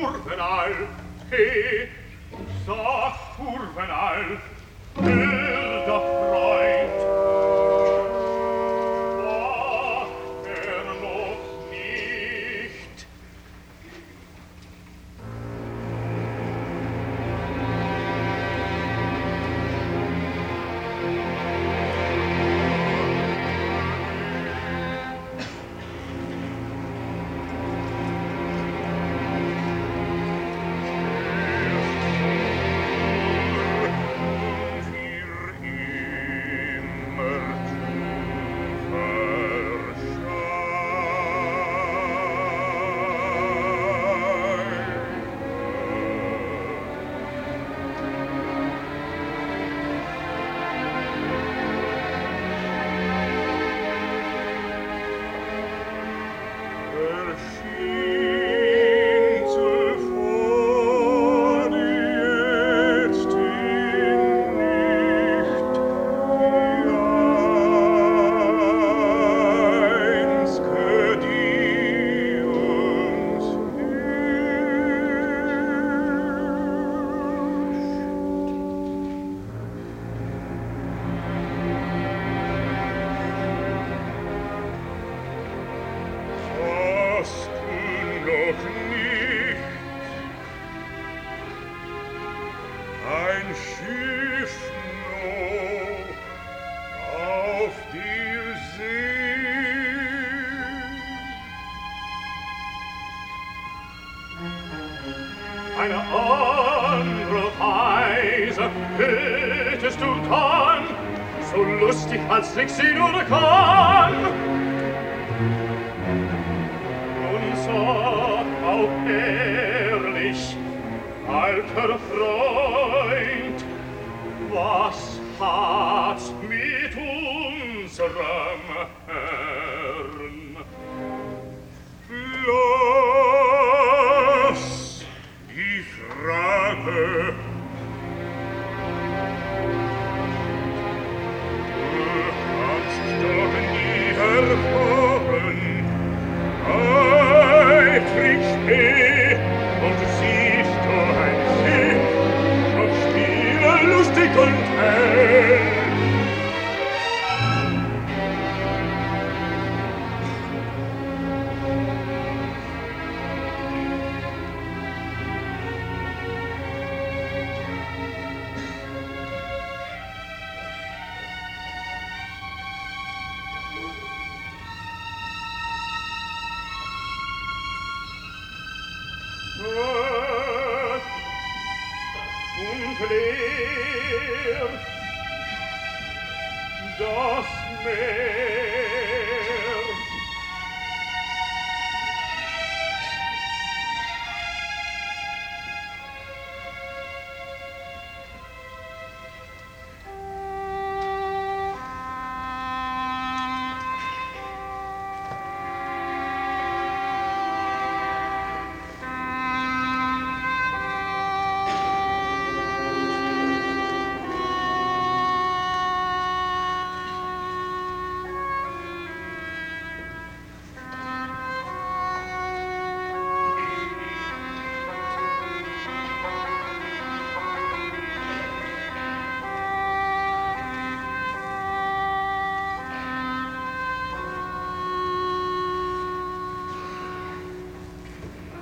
Urvenal, he, sag Urvenal, wilder Freund. War noch nicht. Ein Schiff noch auf der See. Eine andere Weise hättest du getan, so lustig als ich sie nur kann. Und sag auch ehrlich, alter Freund, was hat's mit unserem Herrn? Lass die Frage. Du kannst doch nie erfahren, eifrig spät, und siehst du ein Schiff, und spiele lustig und hell. Und leer das Meer